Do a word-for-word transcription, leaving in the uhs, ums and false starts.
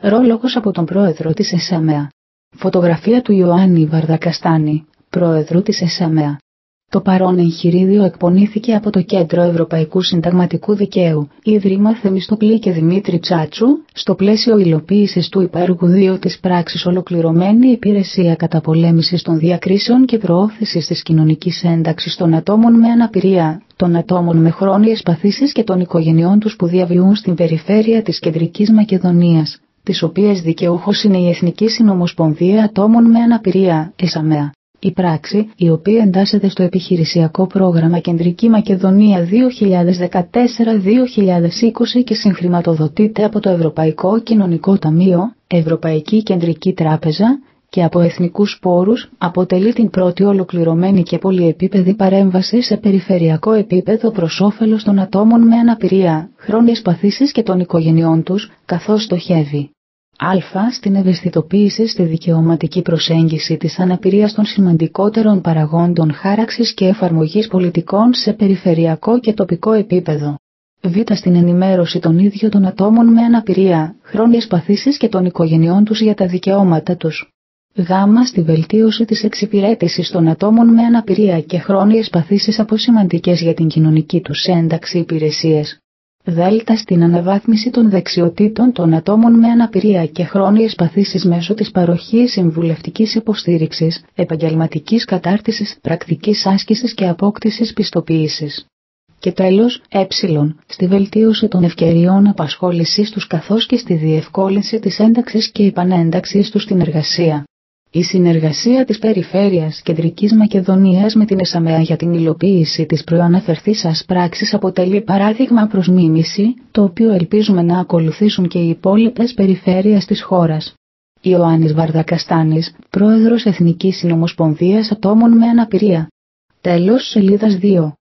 Ρόλογος από τον πρόεδρο της ΕΣΑΜΕΑ. Φωτογραφία του Ιωάννη Βαρδακαστάνη, πρόεδρου της ΕΣΑΜΕΑ. Το παρόν εγχειρίδιο εκπονήθηκε από το Κέντρο Ευρωπαϊκού Συνταγματικού Δικαίου, Ίδρυμα Θεμιστοκλή και Δημήτρη Τσάτσου, στο πλαίσιο υλοποίησης του υπέργου δύο της πράξης Ολοκληρωμένη Υπηρεσία Καταπολέμησης των Διακρίσεων και Προώθησης της Κοινωνικής Ένταξης των Ατόμων με Αναπηρία, των ατόμων με χρόνιες παθήσεις και των οικογενειών τους που διαβιούν στην περιφέρεια της Κεντρικής Μακεδονίας, της οποίας δικαιούχος είναι η Εθνική Συνομοσπονδία Ατόμων με Αναπηρία, ΕΣΑΜΕΑ. Η πράξη, η οποία εντάσσεται στο επιχειρησιακό πρόγραμμα Κεντρική Μακεδονία δύο χιλιάδες δεκατέσσερα δύο χιλιάδες είκοσι και συγχρηματοδοτείται από το Ευρωπαϊκό Κοινωνικό Ταμείο, Ευρωπαϊκή Κεντρική Τράπεζα και από εθνικούς πόρους, αποτελεί την πρώτη ολοκληρωμένη και πολυεπίπεδη παρέμβαση σε περιφερειακό επίπεδο προς όφελος των ατόμων με αναπηρία, χρόνιες παθήσεις και των οικογενειών τους, καθώς στοχεύει Α. Στην ευαισθητοποίηση στη δικαιωματική προσέγγιση της αναπηρίας των σημαντικότερων παραγόντων χάραξης και εφαρμογής πολιτικών σε περιφερειακό και τοπικό επίπεδο. Β. Στην ενημέρωση των ίδιων των ατόμων με αναπηρία, χρόνιες παθήσεις και των οικογενειών τους για τα δικαιώματα τους. Γ. Στη βελτίωση της εξυπηρέτησης των ατόμων με αναπηρία και χρόνιες παθήσεις από σημαντικές για την κοινωνική τους ένταξη υπηρεσίες. Δ. Στην αναβάθμιση των δεξιοτήτων των ατόμων με αναπηρία και χρόνιες παθήσεις μέσω της παροχής συμβουλευτικής υποστήριξης, επαγγελματικής κατάρτισης, πρακτικής άσκησης και απόκτησης πιστοποίησης. Και τέλος, ε. Στη βελτίωση των ευκαιριών απασχόλησής τους καθώς και στη διευκόλυνση της ένταξης και επανένταξης τους στην εργασία. Η συνεργασία της Περιφέρειας Κεντρικής Μακεδονίας με την ΕΣΑΜΕΑ για την υλοποίηση της προαναφερθήσας πράξης αποτελεί παράδειγμα προς μίμηση, το οποίο ελπίζουμε να ακολουθήσουν και οι υπόλοιπες περιφέρειες της χώρας. Ιωάννης Βαρδακαστάνης, Πρόεδρος Εθνικής Συνομοσπονδίας Ατόμων με Αναπηρία. Τέλος σελίδας δύο.